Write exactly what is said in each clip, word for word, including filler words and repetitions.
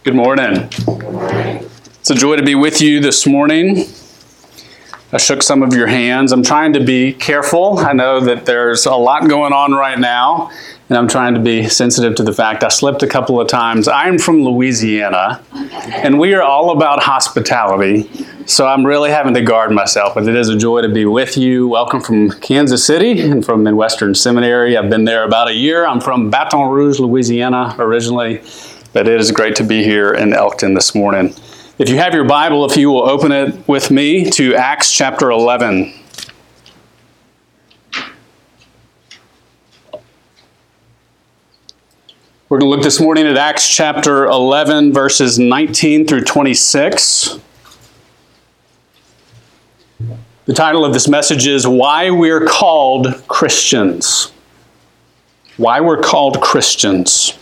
Good morning. It's a joy to be with you this morning. I shook some of your hands. I'm trying to be careful. I know that there's a lot going on right now, and I'm trying to be sensitive to the fact I slipped a couple of times. I'm from Louisiana, and we are all about hospitality, so I'm really having to guard myself, but it is a joy to be with you. Welcome from Kansas City and from Midwestern Seminary. I've been there about a year. I'm from Baton Rouge, Louisiana originally, but it is great to be here in Elkton this morning. If you have your Bible, if you will open it with me to Acts chapter eleven. We're going to look this morning at Acts chapter eleven, verses nineteen through twenty-six. The title of this message is Why We're Called Christians. Why We're Called Christians.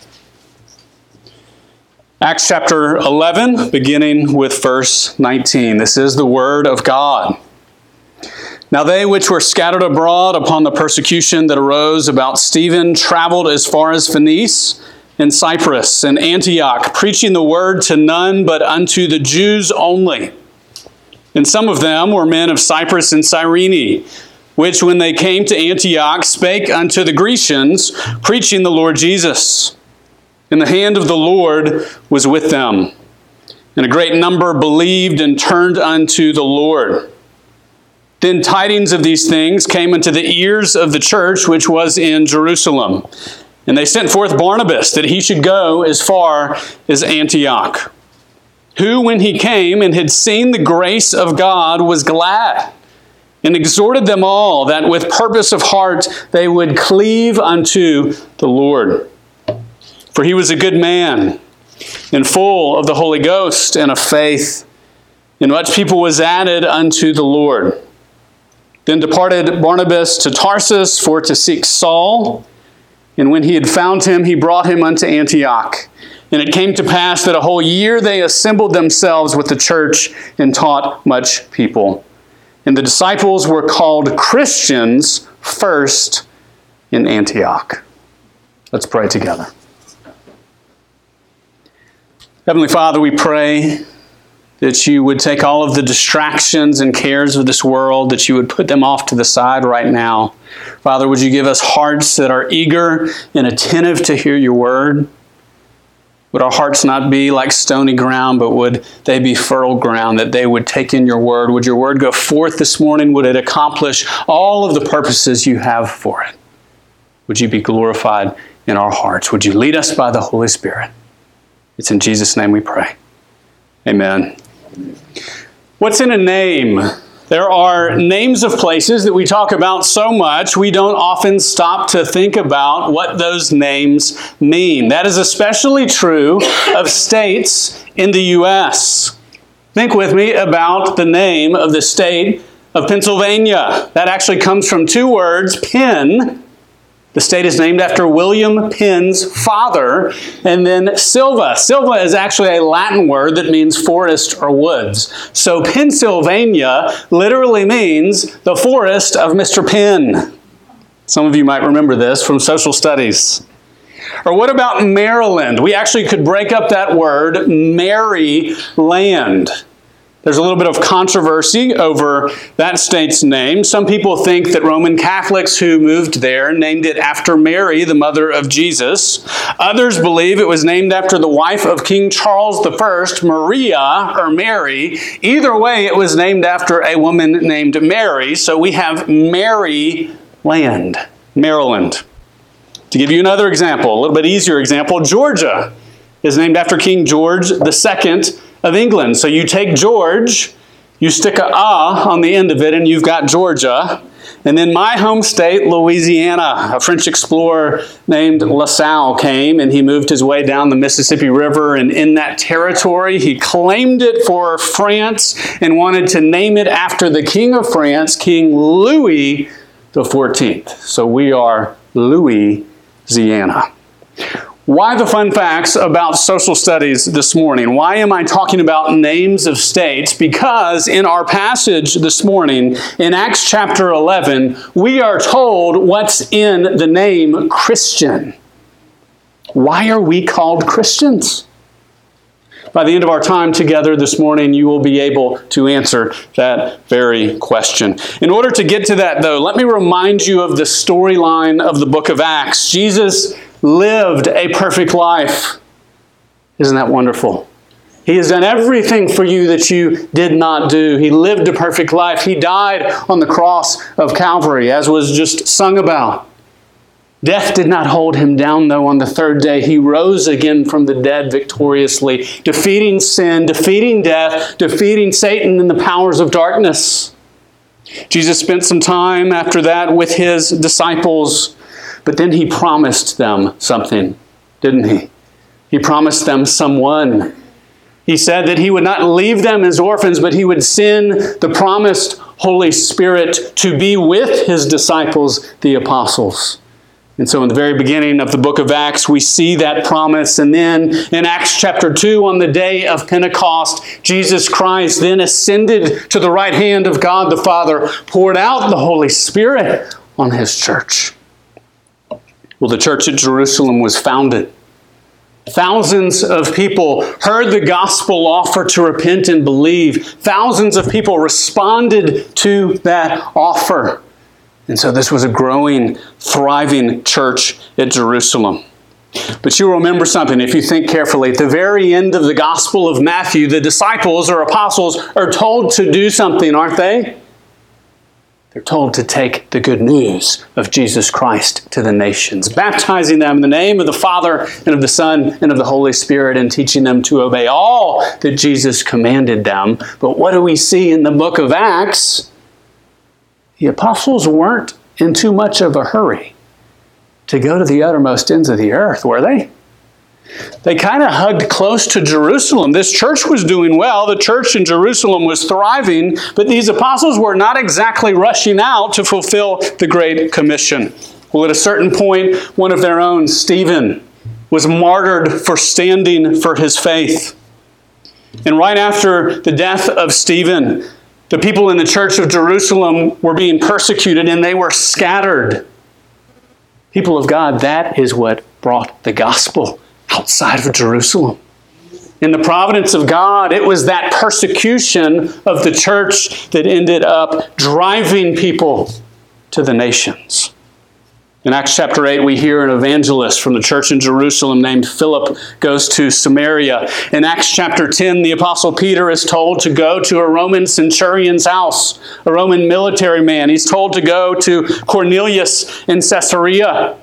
Acts chapter eleven, beginning with verse nineteen. This is the word of God. Now they which were scattered abroad upon the persecution that arose about Stephen traveled as far as Phoenice and Cyprus and Antioch, preaching the word to none but unto the Jews only. And some of them were men of Cyprus and Cyrene, which when they came to Antioch spake unto the Grecians, preaching the Lord Jesus. And the hand of the Lord was with them. And a great number believed and turned unto the Lord. Then tidings of these things came unto the ears of the church which was in Jerusalem. And they sent forth Barnabas that he should go as far as Antioch. Who, when he came and had seen the grace of God, was glad, and exhorted them all that with purpose of heart they would cleave unto the Lord. For he was a good man, and full of the Holy Ghost and of faith, and much people was added unto the Lord. Then departed Barnabas to Tarsus for to seek Saul, and when he had found him, he brought him unto Antioch. And it came to pass that a whole year they assembled themselves with the church and taught much people. And the disciples were called Christians first in Antioch. Let's pray together. Heavenly Father, we pray that you would take all of the distractions and cares of this world, that you would put them off to the side right now. Father, would you give us hearts that are eager and attentive to hear your word? Would our hearts not be like stony ground, but would they be fertile ground, that they would take in your word? Would your word go forth this morning? Would it accomplish all of the purposes you have for it? Would you be glorified in our hearts? Would you lead us by the Holy Spirit? It's in Jesus' name we pray. Amen. What's in a name? There are names of places that we talk about so much, we don't often stop to think about what those names mean. That is especially true of states in the U S. Think with me about the name of the state of Pennsylvania. That actually comes from two words, Penn. The state is named after William Penn's father, and then Silva. Silva is actually a Latin word that means forest or woods. So Pennsylvania literally means the forest of Mister Penn. Some of you might remember this from social studies. Or what about Maryland? We actually could break up that word, Maryland. There's a little bit of controversy over that state's name. Some people think that Roman Catholics who moved there named it after Mary, the mother of Jesus. Others believe it was named after the wife of King Charles the First, Maria or Mary. Either way, it was named after a woman named Mary. So we have Maryland, Maryland. To give you another example, a little bit easier example, Georgia is named after King George the Second of England. So you take George, you stick a "ah" on the end of it, and you've got Georgia. And then my home state, Louisiana, a French explorer named La Salle came, and he moved his way down the Mississippi River, and in that territory, he claimed it for France and wanted to name it after the King of France, King Louis the fourteenth. So we are Louisiana. Why the fun facts about social studies this morning? Why am I talking about names of states? Because in our passage this morning, in Acts chapter eleven, we are told what's in the name Christian. Why are we called Christians? By the end of our time together this morning, you will be able to answer that very question. In order to get to that, though, let me remind you of the storyline of the book of Acts. Jesus lived a perfect life. Isn't that wonderful? He has done everything for you that you did not do. He lived a perfect life. He died on the cross of Calvary, as was just sung about. Death did not hold him down, though. On the third day, he rose again from the dead victoriously, defeating sin, defeating death, defeating Satan and the powers of darkness. Jesus spent some time after that with his disciples, but then he promised them something, didn't he? He promised them someone. He said that he would not leave them as orphans, but he would send the promised Holy Spirit to be with his disciples, the apostles. And so in the very beginning of the book of Acts, we see that promise. And then in Acts chapter two, on the day of Pentecost, Jesus Christ then ascended to the right hand of God the Father, poured out the Holy Spirit on his church. Well, the church at Jerusalem was founded. Thousands of people heard the gospel offer to repent and believe. Thousands of people responded to that offer. And so this was a growing, thriving church at Jerusalem. But you'll remember something if you think carefully. At the very end of the Gospel of Matthew, the disciples or apostles are told to do something, aren't they? They're told to take the good news of Jesus Christ to the nations, baptizing them in the name of the Father and of the Son and of the Holy Spirit, and teaching them to obey all that Jesus commanded them. But what do we see in the book of Acts? The apostles weren't in too much of a hurry to go to the uttermost ends of the earth, were they? They kind of hugged close to Jerusalem. This church was doing well. The church in Jerusalem was thriving, but these apostles were not exactly rushing out to fulfill the Great Commission. Well, at a certain point, one of their own, Stephen, was martyred for standing for his faith. And right after the death of Stephen, the people in the church of Jerusalem were being persecuted and they were scattered. People of God, that is what brought the gospel outside of Jerusalem. In the providence of God, it was that persecution of the church that ended up driving people to the nations. In Acts chapter eight, we hear an evangelist from the church in Jerusalem named Philip goes to Samaria. In Acts chapter ten, the apostle Peter is told to go to a Roman centurion's house, a Roman military man. He's told to go to Cornelius in Caesarea.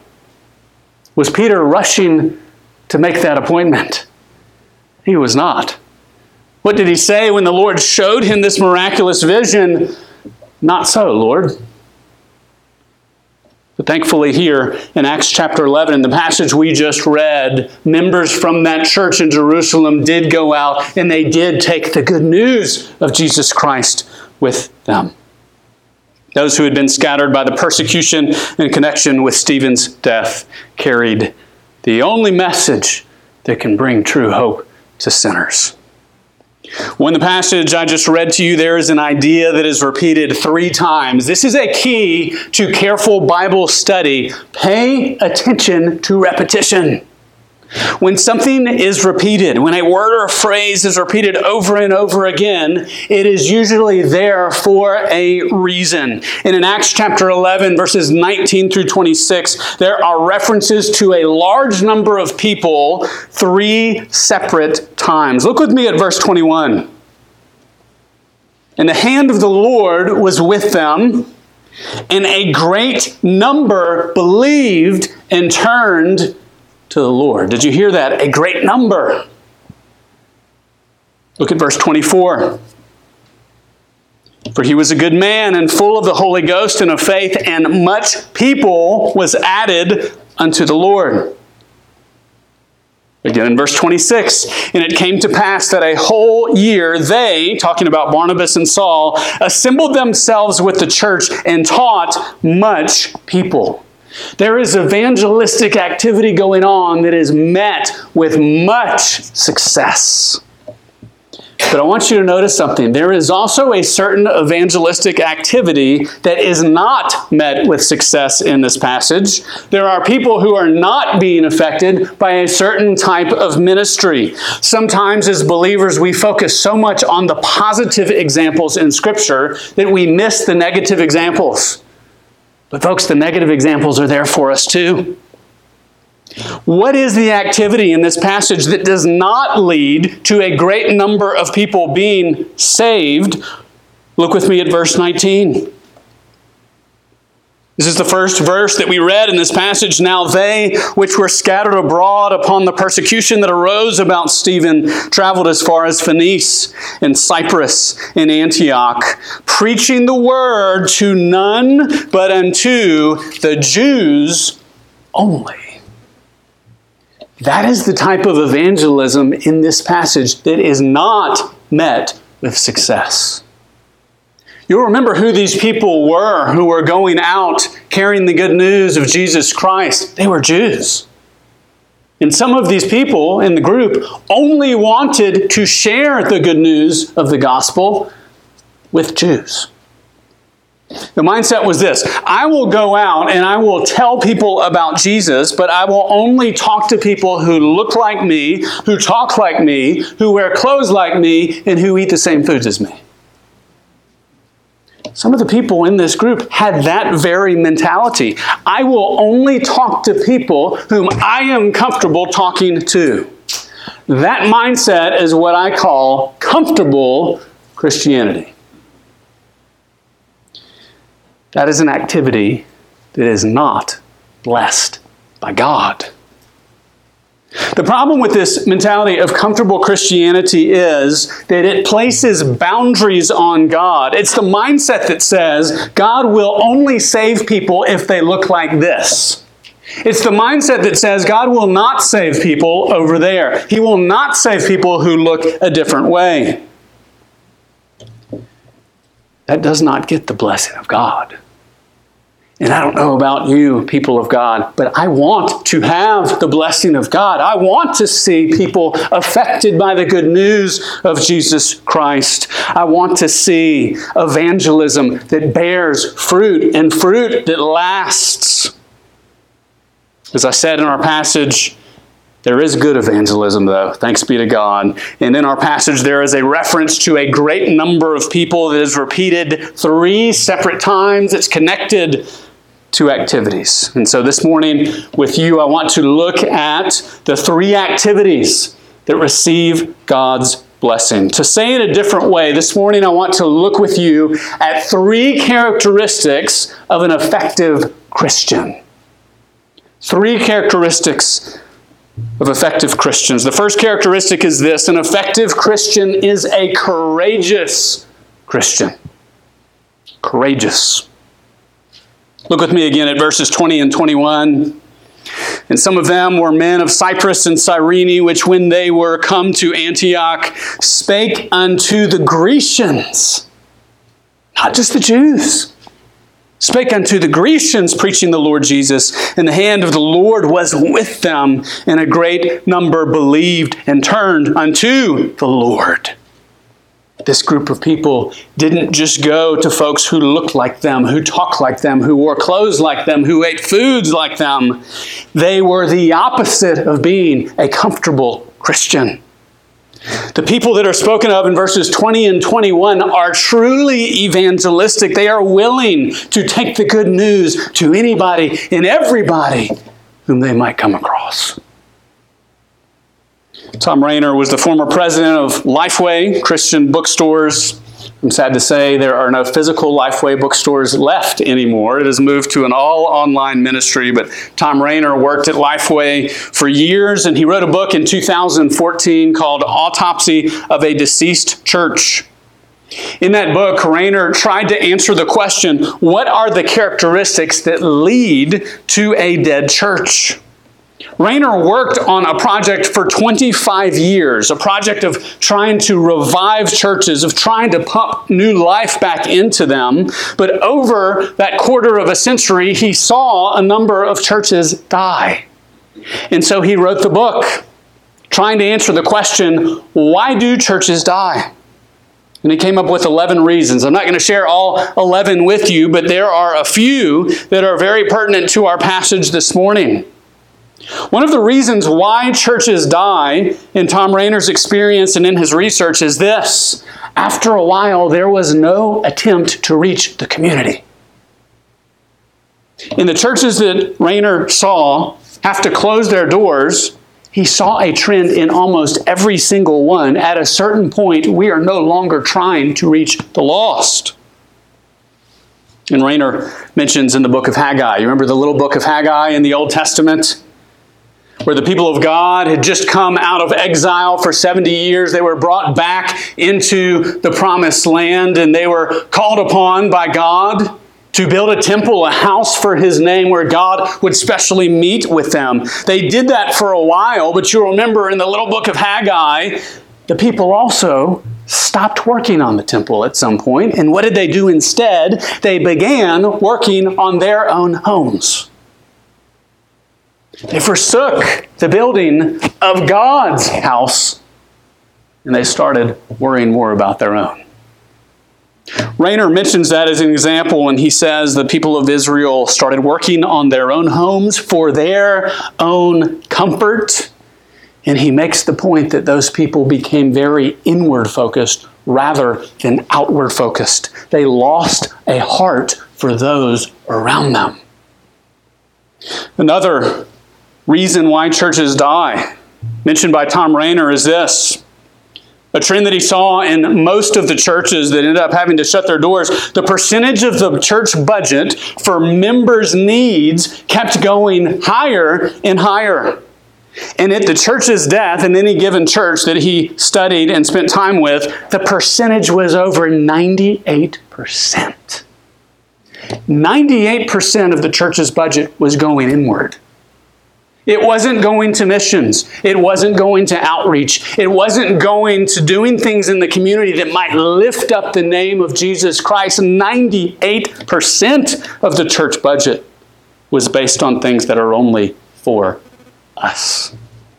Was Peter rushing to make that appointment? He was not. What did he say when the Lord showed him this miraculous vision? Not so, Lord. But thankfully here in Acts chapter eleven, in the passage we just read, members from that church in Jerusalem did go out and they did take the good news of Jesus Christ with them. Those who had been scattered by the persecution in connection with Stephen's death carried the only message that can bring true hope to sinners. Well, in the passage I just read to you, there is an idea that is repeated three times. This is a key to careful Bible study. Pay attention to repetition. When something is repeated, when a word or a phrase is repeated over and over again, it is usually there for a reason. And in Acts chapter eleven, verses nineteen through twenty-six, there are references to a large number of people three separate times. Look with me at verse twenty-one. And the hand of the Lord was with them, and a great number believed and turned to the Lord. Did you hear that? A great number. Look at verse twenty-four. For he was a good man and full of the Holy Ghost and of faith, and much people was added unto the Lord. Again in verse twenty-six, and it came to pass that a whole year they, talking about Barnabas and Saul, assembled themselves with the church and taught much people. There is evangelistic activity going on that is met with much success. But I want you to notice something. There is also a certain evangelistic activity that is not met with success in this passage. There are people who are not being affected by a certain type of ministry. Sometimes as believers, we focus so much on the positive examples in Scripture that we miss the negative examples. But folks, the negative examples are there for us too. What is the activity in this passage that does not lead to a great number of people being saved? Look with me at verse nineteen. This is the first verse that we read in this passage. Now they which were scattered abroad upon the persecution that arose about Stephen traveled as far as Phoenice and Cyprus and Antioch, preaching the word to none but unto the Jews only. That is the type of evangelism in this passage that is not met with success. You'll remember who these people were who were going out carrying the good news of Jesus Christ. They were Jews. And some of these people in the group only wanted to share the good news of the gospel with Jews. The mindset was this: I will go out and I will tell people about Jesus, but I will only talk to people who look like me, who talk like me, who wear clothes like me, and who eat the same foods as me. Some of the people in this group had that very mentality. I will only talk to people whom I am comfortable talking to. That mindset is what I call comfortable Christianity. That is an activity that is not blessed by God. The problem with this mentality of comfortable Christianity is that it places boundaries on God. It's the mindset that says God will only save people if they look like this. It's the mindset that says God will not save people over there. He will not save people who look a different way. That does not get the blessing of God. And I don't know about you, people of God, but I want to have the blessing of God. I want to see people affected by the good news of Jesus Christ. I want to see evangelism that bears fruit and fruit that lasts. As I said in our passage, there is good evangelism, though. Thanks be to God. And in our passage, there is a reference to a great number of people that is repeated three separate times. It's connected to activities. And so this morning with you, I want to look at the three activities that receive God's blessing. To say it a different way, this morning I want to look with you at three characteristics of an effective Christian. Three characteristics of effective Christians. The first characteristic is this: an effective Christian is a courageous Christian. Courageous. Look with me again at verses twenty and twenty-one. And some of them were men of Cyprus and Cyrene, which when they were come to Antioch, spake unto the Grecians, not just the Jews, spake unto the Grecians, preaching the Lord Jesus, and the hand of the Lord was with them, and a great number believed and turned unto the Lord. This group of people didn't just go to folks who looked like them, who talked like them, who wore clothes like them, who ate foods like them. They were the opposite of being a comfortable Christian. The people that are spoken of in verses twenty and twenty-one are truly evangelistic. They are willing to take the good news to anybody and everybody whom they might come across. Tom Rainer was the former president of Lifeway Christian bookstores. I'm sad to say there are no physical Lifeway bookstores left anymore. It has moved to an all-online ministry, but Tom Rainer worked at Lifeway for years, and he wrote a book in two thousand fourteen called Autopsy of a Deceased Church. In that book, Rainer tried to answer the question, what are the characteristics that lead to a dead church? Rainer worked on a project for twenty-five years, a project of trying to revive churches, of trying to pump new life back into them. But over that quarter of a century, he saw a number of churches die. And so he wrote the book, trying to answer the question, why do churches die? And he came up with eleven reasons. I'm not going to share all eleven with you, but there are a few that are very pertinent to our passage this morning. One of the reasons why churches die, in Thom Rainer's experience and in his research, is this. After a while, there was no attempt to reach the community. In the churches that Rainer saw have to close their doors, he saw a trend in almost every single one. At a certain point, we are no longer trying to reach the lost. And Rainer mentions in the book of Haggai, you remember the little book of Haggai in the Old Testament? Where the people of God had just come out of exile for seventy years. They were brought back into the promised land, and they were called upon by God to build a temple, a house for His name where God would specially meet with them. They did that for a while, but you'll remember in the little book of Haggai, the people also stopped working on the temple at some point. And what did they do instead? They began working on their own homes. They forsook the building of God's house, and they started worrying more about their own. Rainer mentions that as an example when he says the people of Israel started working on their own homes for their own comfort. And he makes the point that those people became very inward focused rather than outward focused. They lost a heart for those around them. Another reason why churches die, mentioned by Thom Rainer, is this. A trend that he saw in most of the churches that ended up having to shut their doors, the percentage of the church budget for members' needs kept going higher and higher. And at the church's death, in any given church that he studied and spent time with, the percentage was over ninety-eight percent. ninety-eight percent of the church's budget was going inward. It wasn't going to missions. It wasn't going to outreach. It wasn't going to doing things in the community that might lift up the name of Jesus Christ. ninety-eight percent of the church budget was based on things that are only for us.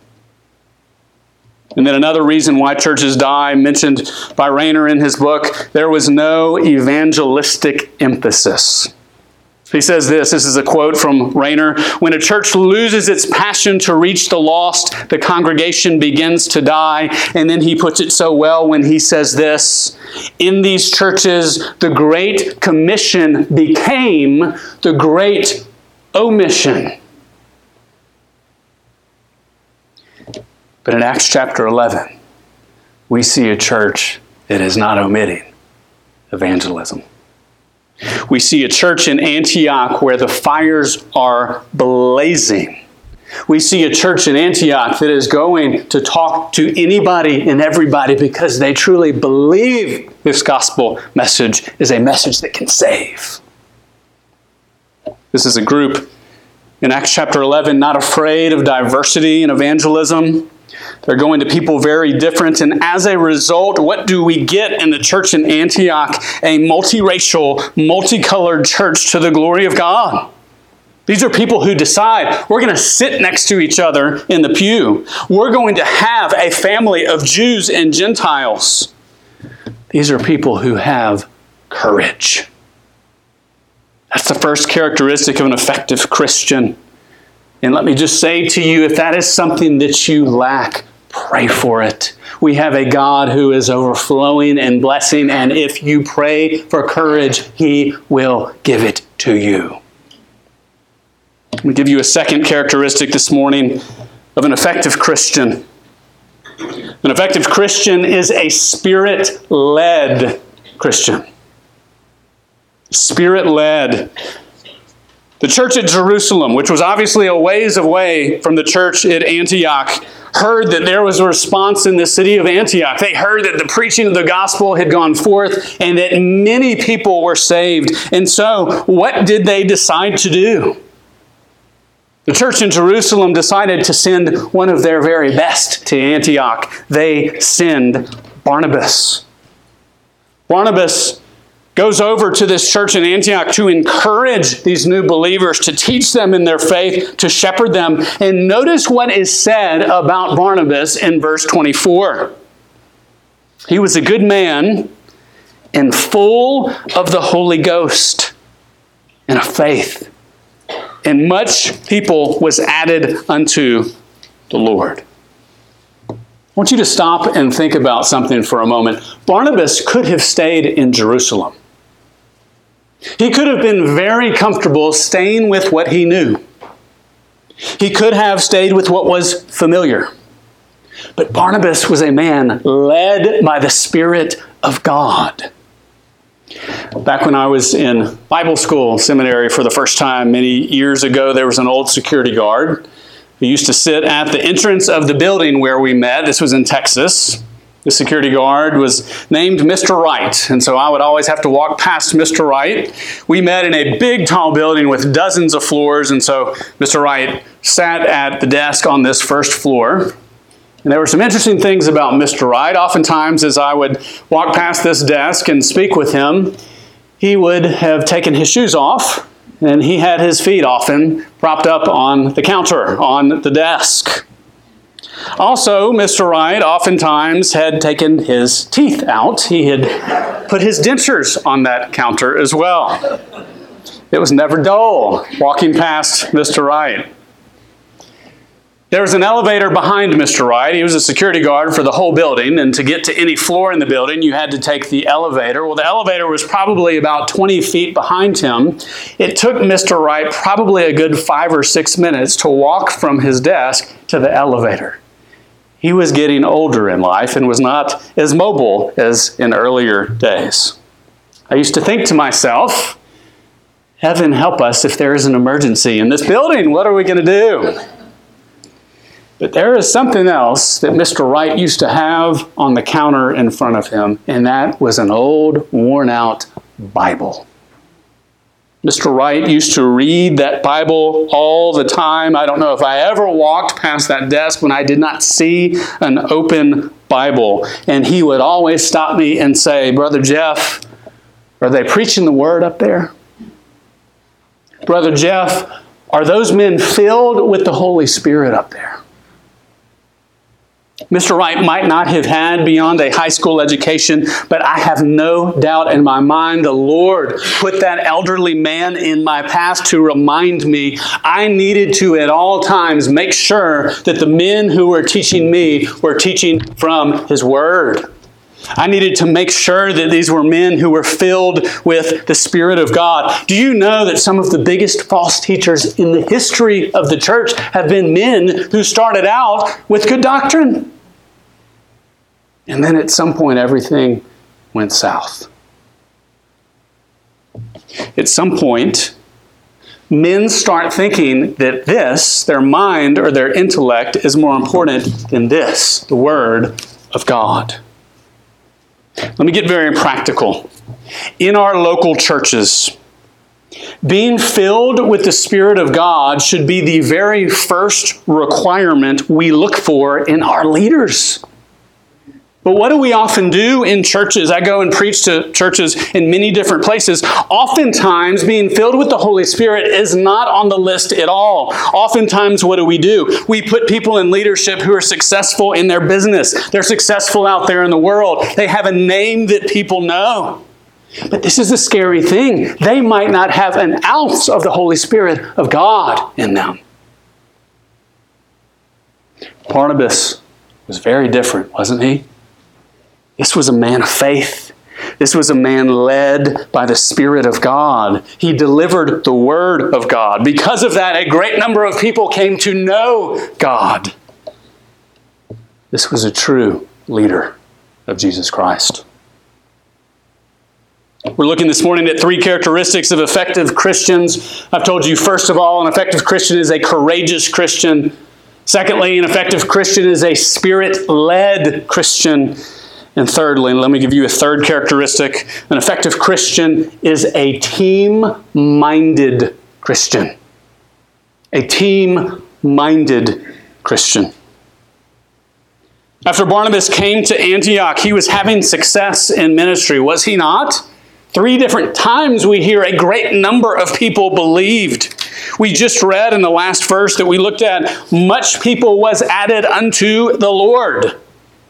And then another reason why churches die, mentioned by Rainer in his book, there was no evangelistic emphasis. He says this, this is a quote from Rainer, when a church loses its passion to reach the lost, the congregation begins to die. And then he puts it so well when he says this, in these churches, the Great Commission became the Great Omission. But in Acts chapter eleven, we see a church that is not omitting evangelism. We see a church in Antioch where the fires are blazing. We see a church in Antioch that is going to talk to anybody and everybody because they truly believe this gospel message is a message that can save. This is a group in Acts chapter eleven not afraid of diversity and evangelism. They're going to people very different. And as a result, what do we get in the church in Antioch? A multiracial, multicolored church to the glory of God. These are people who decide we're going to sit next to each other in the pew. We're going to have a family of Jews and Gentiles. These are people who have courage. That's the first characteristic of an effective Christian. And let me just say to you, if that is something that you lack, pray for it. We have a God who is overflowing in blessing, and if you pray for courage, He will give it to you. Let me give you a second characteristic this morning of an effective Christian. An effective Christian is a Spirit-led Christian. Spirit-led. The church at Jerusalem, which was obviously a ways away from the church at Antioch, heard that there was a response in the city of Antioch. They heard that the preaching of the gospel had gone forth and that many people were saved. And so, what did they decide to do? The church in Jerusalem decided to send one of their very best to Antioch. They send Barnabas. Barnabas goes over to this church in Antioch to encourage these new believers, to teach them in their faith, to shepherd them. And notice what is said about Barnabas in verse twenty-four. He was a good man and full of the Holy Ghost and of faith. And much people was added unto the Lord. I want you to stop and think about something for a moment. Barnabas could have stayed in Jerusalem. He could have been very comfortable staying with what he knew. He could have stayed with what was familiar. But Barnabas was a man led by the Spirit of God. Back when I was in Bible school seminary for the first time many years ago, there was an old security guard who used to sit at the entrance of the building where we met. This was in Texas. The security guard was named Mister Wright, and so I would always have to walk past Mister Wright. We met in a big, tall building with dozens of floors, and so Mister Wright sat at the desk on this first floor. And there were some interesting things about Mister Wright. Oftentimes, as I would walk past this desk and speak with him, he would have taken his shoes off, and he had his feet often propped up on the counter, on the desk. Also, Mister Wright oftentimes had taken his teeth out. He had put his dentures on that counter as well. It was never dull walking past Mister Wright. There was an elevator behind Mister Wright. He was a security guard for the whole building, and to get to any floor in the building, you had to take the elevator. Well, the elevator was probably about twenty feet behind him. It took Mister Wright probably a good five or six minutes to walk from his desk to the elevator. He was getting older in life and was not as mobile as in earlier days. I used to think to myself, heaven help us if there is an emergency in this building. What are we going to do? But there is something else that Mister Wright used to have on the counter in front of him, and that was an old, worn-out Bible. Mister Wright used to read that Bible all the time. I don't know if I ever walked past that desk when I did not see an open Bible. And he would always stop me and say, Brother Jeff, are they preaching the word up there? Brother Jeff, are those men filled with the Holy Spirit up there? Mister Wright might not have had beyond a high school education, but I have no doubt in my mind the Lord put that elderly man in my path to remind me I needed to at all times make sure that the men who were teaching me were teaching from His Word. I needed to make sure that these were men who were filled with the Spirit of God. Do you know that some of the biggest false teachers in the history of the church have been men who started out with good doctrine? And then at some point, everything went south. At some point, men start thinking that this, their mind or their intellect, is more important than this, the Word of God. Let me get very practical. In our local churches, being filled with the Spirit of God should be the very first requirement we look for in our leaders. But what do we often do in churches? I go and preach to churches in many different places. Oftentimes, being filled with the Holy Spirit is not on the list at all. Oftentimes, what do we do? We put people in leadership who are successful in their business. They're successful out there in the world. They have a name that people know. But this is the scary thing. They might not have an ounce of the Holy Spirit of God in them. Barnabas was very different, wasn't he? This was a man of faith. This was a man led by the Spirit of God. He delivered the Word of God. Because of that, a great number of people came to know God. This was a true leader of Jesus Christ. We're looking this morning at three characteristics of effective Christians. I've told you, first of all, an effective Christian is a courageous Christian. Secondly, an effective Christian is a Spirit-led Christian. And thirdly, and let me give you a third characteristic, an effective Christian is a team-minded Christian. A team-minded Christian. After Barnabas came to Antioch, he was having success in ministry, was he not? Three different times we hear a great number of people believed. We just read in the last verse that we looked at, much people was added unto the Lord.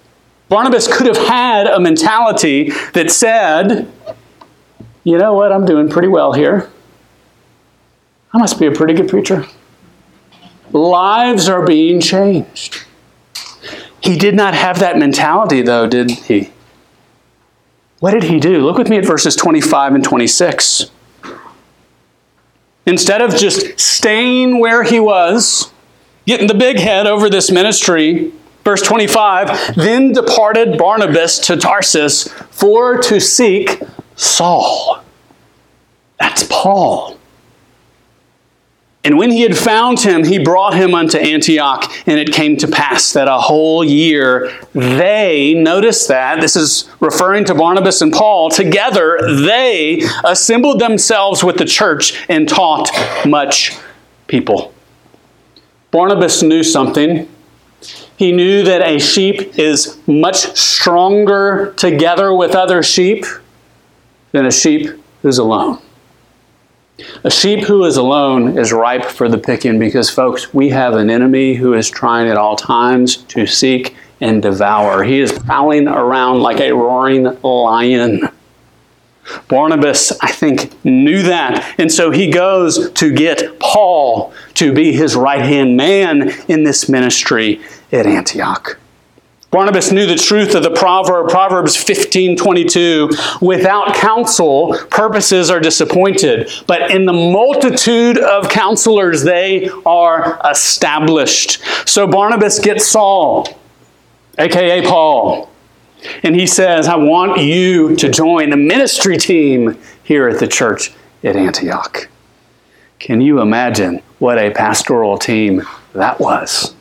Barnabas could have had a mentality that said, you know what, I'm doing pretty well here. I must be a pretty good preacher. Lives are being changed. He did not have that mentality, though, did he? What did he do? Look with me at verses twenty-five and twenty-six. Instead of just staying where he was, getting the big head over this ministry, verse twenty-five, then departed Barnabas to Tarsus for to seek Saul. That's Paul. And when he had found him, he brought him unto Antioch, and it came to pass that a whole year they, notice that, this is referring to Barnabas and Paul, together they assembled themselves with the church and taught much people. Barnabas knew something. He knew that a sheep is much stronger together with other sheep than a sheep who's alone. A sheep who is alone is ripe for the picking because, folks, we have an enemy who is trying at all times to seek and devour. He is prowling around like a roaring lion. Barnabas, I think, knew that. And so he goes to get Paul to be his right-hand man in this ministry at Antioch. Barnabas knew the truth of the proverb, Proverbs fifteen twenty-two, without counsel, purposes are disappointed, but in the multitude of counselors, they are established. So Barnabas gets Saul, a k a. Paul, and he says, I want you to join the ministry team here at the church at Antioch. Can you imagine what a pastoral team that was?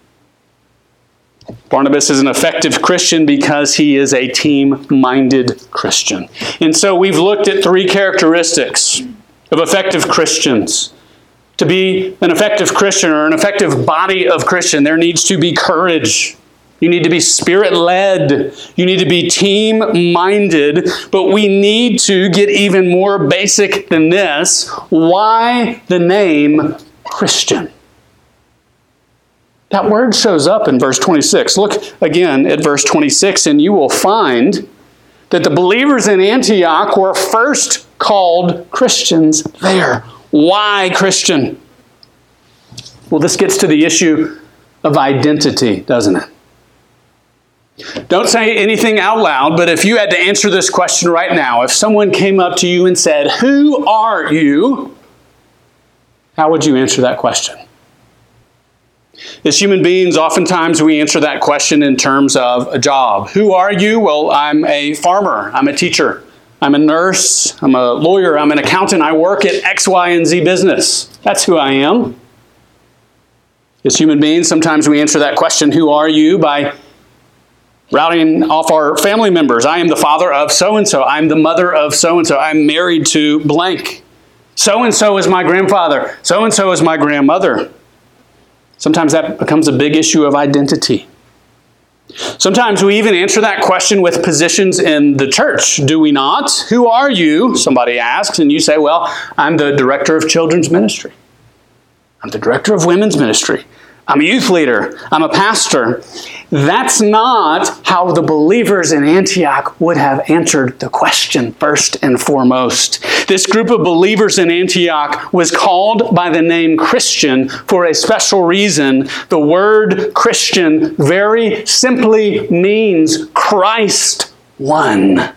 Barnabas is an effective Christian because he is a team-minded Christian. And so we've looked at three characteristics of effective Christians. To be an effective Christian or an effective body of Christian, there needs to be courage. You need to be Spirit-led. You need to be team-minded. But we need to get even more basic than this. Why the name Christian? That word shows up in verse twenty-six. Look again at verse twenty-six, and you will find that the believers in Antioch were first called Christians there. Why Christian? Well, this gets to the issue of identity, doesn't it? Don't say anything out loud, but if you had to answer this question right now, if someone came up to you and said, "Who are you?" how would you answer that question? As human beings, oftentimes we answer that question in terms of a job. Who are you? Well, I'm a farmer. I'm a teacher. I'm a nurse. I'm a lawyer. I'm an accountant. I work at X, Y, and Z business. That's who I am. As human beings, sometimes we answer that question, who are you, by routing off our family members. I am the father of so-and-so. I'm the mother of so-and-so. I'm married to blank. So-and-so is my grandfather. So-and-so is my grandmother. Sometimes that becomes a big issue of identity. Sometimes we even answer that question with positions in the church, do we not? Who are you? Somebody asks, and you say, well, I'm the director of children's ministry. I'm the director of women's ministry. I'm a youth leader. I'm a pastor. That's not how the believers in Antioch would have answered the question first and foremost. This group of believers in Antioch was called by the name Christian for a special reason. The word Christian very simply means Christ one.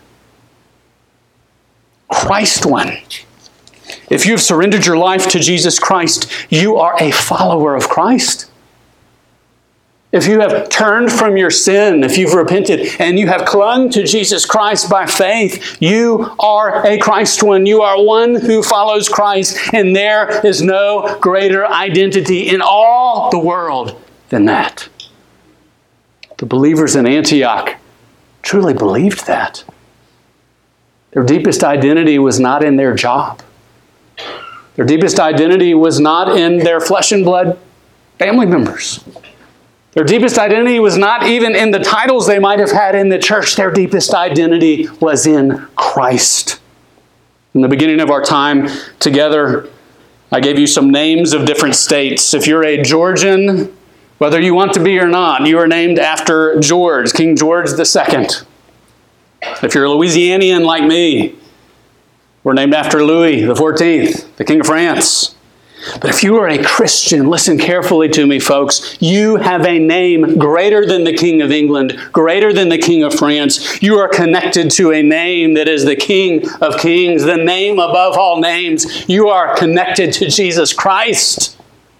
Christ one. If you've surrendered your life to Jesus Christ, you are a follower of Christ. If you have turned from your sin, if you've repented, and you have clung to Jesus Christ by faith, you are a Christ one. You are one who follows Christ, and there is no greater identity in all the world than that. The believers in Antioch truly believed that. Their deepest identity was not in their job. Their deepest identity was not in their flesh and blood family members. Their deepest identity was not even in the titles they might have had in the church. Their deepest identity was in Christ. In the beginning of our time together, I gave you some names of different states. If you're a Georgian, Whether you want to be or not, you are named after George, King George the Second. If you're a Louisianian like me, we're named after Louis the Fourteenth, the King of France. But if you are a Christian, listen carefully to me, folks. You have a name greater than the King of England, greater than the King of France. You are connected to a name that is the King of Kings, the name above all names. You are connected to Jesus Christ.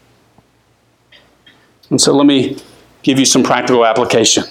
And so let me give you some practical application.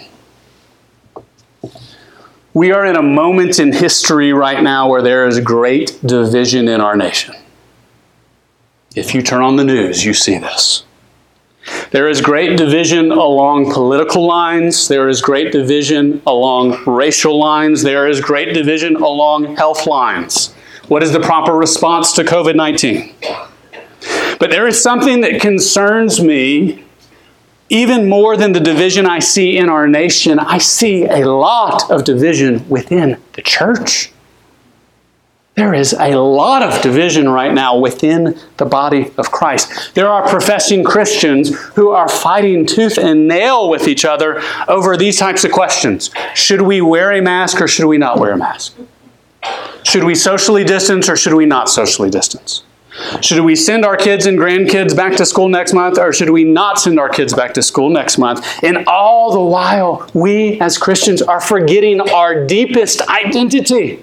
We are in a moment in history right now where there is great division in our nation. If you turn on the news, you see this. There is great division along political lines. There is great division along racial lines. There is great division along health lines. What is the proper response to covid nineteen? But there is something that concerns me even more than the division I see in our nation. I see a lot of division within the church. There is a lot of division right now within the body of Christ. There are professing Christians who are fighting tooth and nail with each other over these types of questions. Should we wear a mask or should we not wear a mask? Should we socially distance or should we not socially distance? Should we send our kids and grandkids back to school next month or should we not send our kids back to school next month? And all the while, we as Christians are forgetting our deepest identity.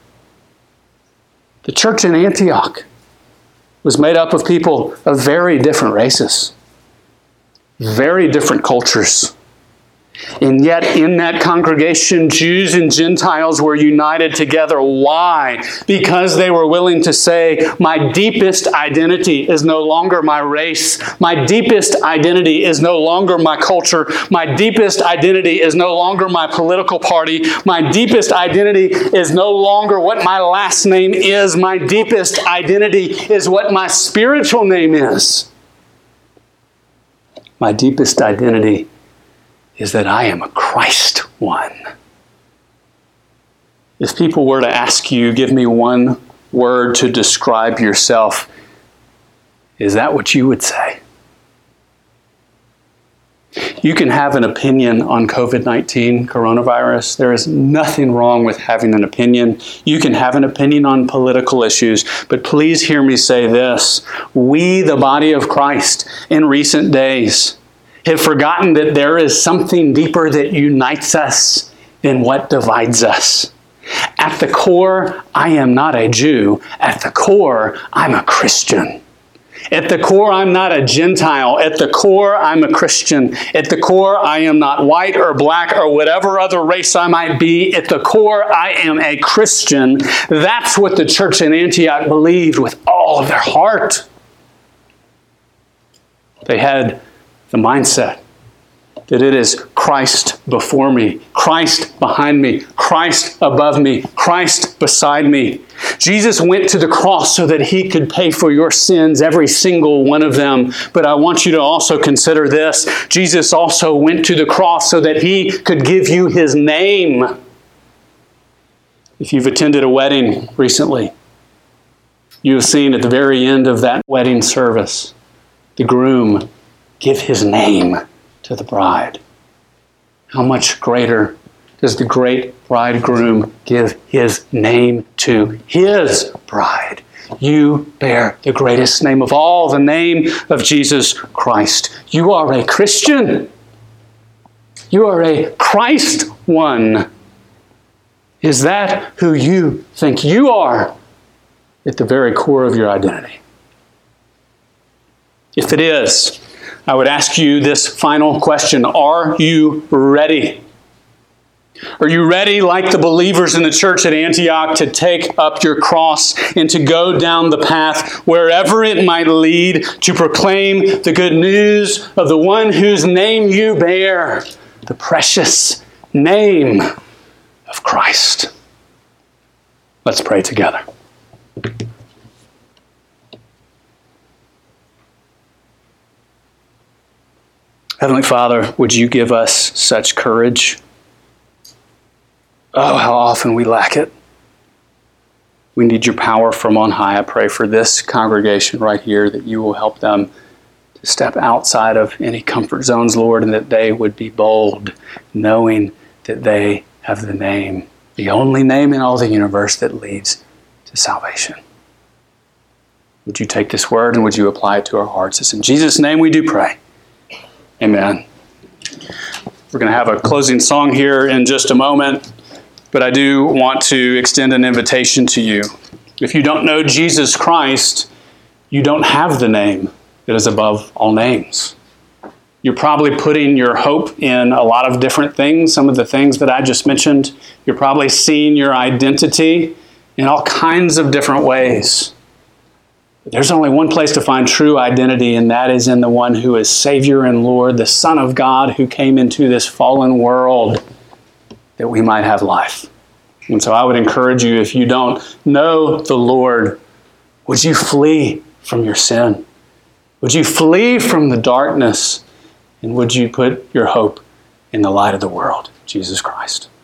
The church in Antioch was made up of people of very different races, very different cultures. And yet in that congregation, Jews and Gentiles were united together. Why? Because they were willing to say, my deepest identity is no longer my race. My deepest identity is no longer my culture. My deepest identity is no longer my political party. My deepest identity is no longer what my last name is. My deepest identity is what my spiritual name is. My deepest identity is that I am a Christ one. If people were to ask you, give me one word to describe yourself, is that what you would say? You can have an opinion on covid nineteen, coronavirus. There is nothing wrong with having an opinion. You can have an opinion on political issues, but please hear me say this. We, the body of Christ, in recent days, have forgotten that there is something deeper that unites us than what divides us. At the core, I am not a Jew. At the core, I'm a Christian. At the core, I'm not a Gentile. At the core, I'm a Christian. At the core, I am not white or black or whatever other race I might be. At the core, I am a Christian. That's what the church in Antioch believed with all of their heart. They had the mindset that it is Christ before me, Christ behind me, Christ above me, Christ beside me. Jesus went to the cross so that he could pay for your sins, every single one of them. But I want you to also consider this. Jesus also went to the cross so that he could give you his name. If you've attended a wedding recently, you have seen at the very end of that wedding service, the groom give his name to the bride. How much greater does the great bridegroom give his name to his bride? You bear the greatest name of all, the name of Jesus Christ. You are a Christian. You are a Christ one. Is that who you think you are at the very core of your identity? If it is, I would ask you this final question. Are you ready? Are you ready, like the believers in the church at Antioch, to take up your cross and to go down the path wherever it might lead to proclaim the good news of the one whose name you bear, the precious name of Christ? Let's pray together. Heavenly Father, would you give us such courage? Oh, how often we lack it. We need your power from on high. I pray for this congregation right here that you will help them to step outside of any comfort zones, Lord, and that they would be bold, knowing that they have the name, the only name in all the universe that leads to salvation. Would you take this word and would you apply it to our hearts? It's in Jesus' name we do pray. Amen. We're going to have a closing song here in just a moment, but I do want to extend an invitation to you. If you don't know Jesus Christ, you don't have the name that is above all names. You're probably putting your hope in a lot of different things, some of the things that I just mentioned. You're probably seeing your identity in all kinds of different ways. But there's only one place to find true identity, and that is in the one who is Savior and Lord, the Son of God who came into this fallen world that we might have life. And so I would encourage you, if you don't know the Lord, would you flee from your sin? Would you flee from the darkness? And would you put your hope in the light of the world, Jesus Christ?